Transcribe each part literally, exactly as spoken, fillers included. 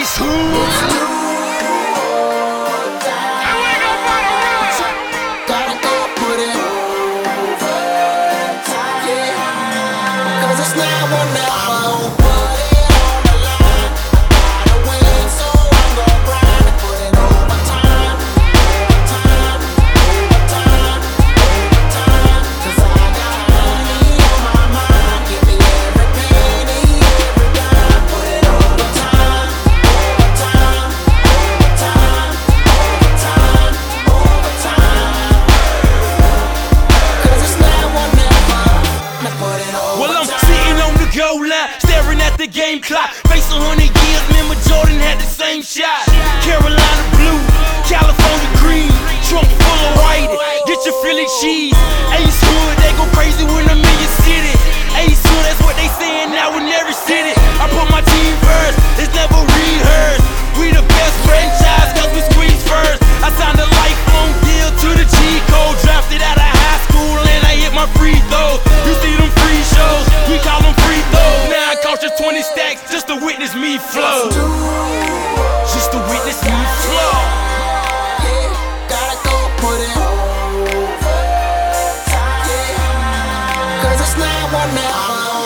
It's who? Goal line, staring at the game clock. Face a hundred years, remember Jordan had the same shot. Carolina blue, California green, trunk full of white. Get your Philly cheese. Ace Hood, they go crazy when I'm in your city. Ace Hood, that's what they saying now in every city. I put my team first, it's never rehearsed. We the best franchise, cause we squeeze first. I signed a lifelong deal to the G code. Drafted out of high school and I hit my free throws. You see them free shows, we call them free throws. Now I cost you twenty stacks just to witness me flow. Just to witness me flow. Yeah, gotta go put it over. Yeah, cause it's not one now.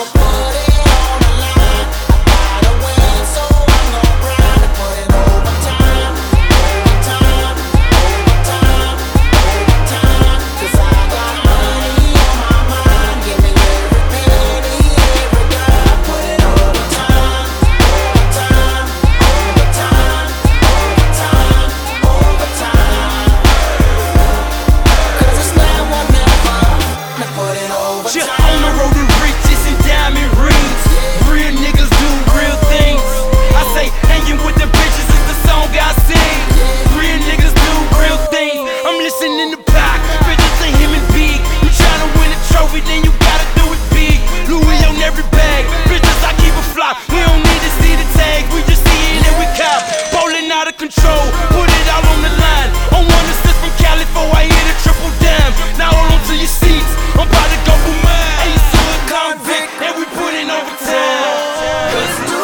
On the road to riches and diamond rings. Real niggas do real things. I say hanging with the bitches is the song I sing. Real niggas do real things. I'm listening to Pac, bitches say him and big. You tryna win a trophy, then you gotta do it big. Louis on every bag, bitches I keep a flop. We don't need to see the tags, we just see it and we cop. Bowling out of control, put it all on the line. On one assist from Cali before I hit a triple dime. Now hold on to your seats, I'm about to go for mine. And we put in overtime. Let's do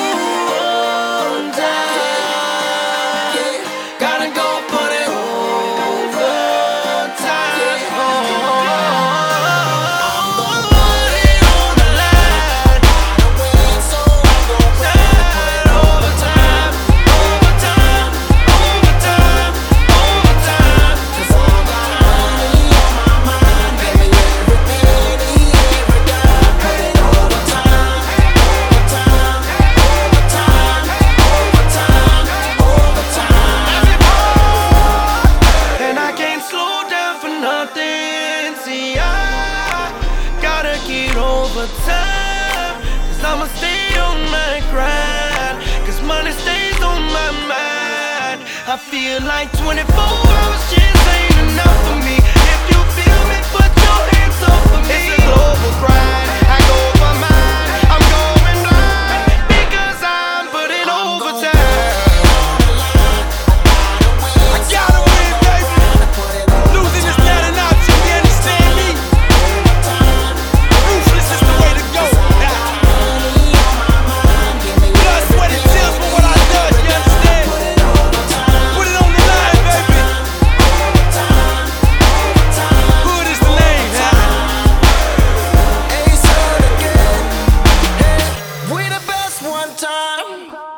overtime. Yeah, gotta go put it overtime. Yeah. I'm gonna put it on the line. Gotta win, so I'm gonna put it overtime, overtime, overtime, overtime. Cause I got money on my mind. Give me every penny, every dime. Put it overtime, overtime, overtime, overtime, overtime. And I can't slow down for nothing. See, I gotta get overtime. Cause I'ma stay on my grind. Cause money stays on my mind. I feel like twenty-four hours just ain't enough for me. If you feel me, put your hands up for me. It's a global grind. I go for mine. I'm going blind. Because I'm putting overtime. I gotta win, baby. Losing is not an option, you understand me? Ruthless is the way to go. Blood, sweat, and tears for what I done, you understand? Put it on the line, baby. Hood is the name, huh? Ace Hood again. Yeah, we the best one time.